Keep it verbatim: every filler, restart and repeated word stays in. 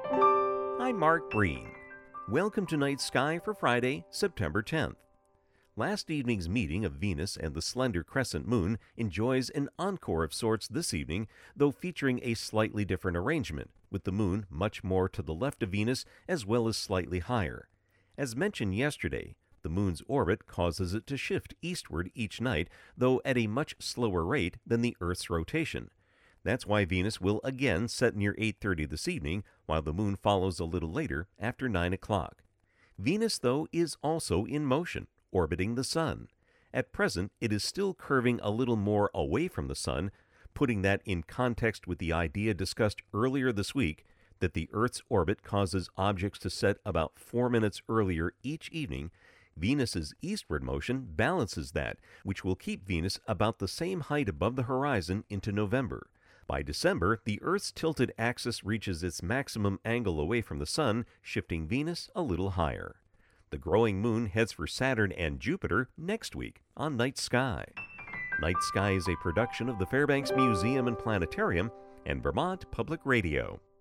I'm Mark Breen. Welcome to Night Sky for Friday, September tenth. Last evening's meeting of Venus and the slender crescent moon enjoys an encore of sorts this evening, though featuring a slightly different arrangement, with the moon much more to the left of Venus as well as slightly higher. As mentioned yesterday, the moon's orbit causes it to shift eastward each night, though at a much slower rate than the Earth's rotation. That's why Venus will again set near eight thirty this evening, while the moon follows a little later after nine o'clock. Venus, though, is also in motion, orbiting the sun. At present, it is still curving a little more away from the sun, putting that in context with the idea discussed earlier this week that the Earth's orbit causes objects to set about four minutes earlier each evening. Venus's eastward motion balances that, which will keep Venus about the same height above the horizon into November. By December, the Earth's tilted axis reaches its maximum angle away from the sun, shifting Venus a little higher. The growing moon heads for Saturn and Jupiter next week on Night Sky. Night Sky is a production of the Fairbanks Museum and Planetarium and Vermont Public Radio.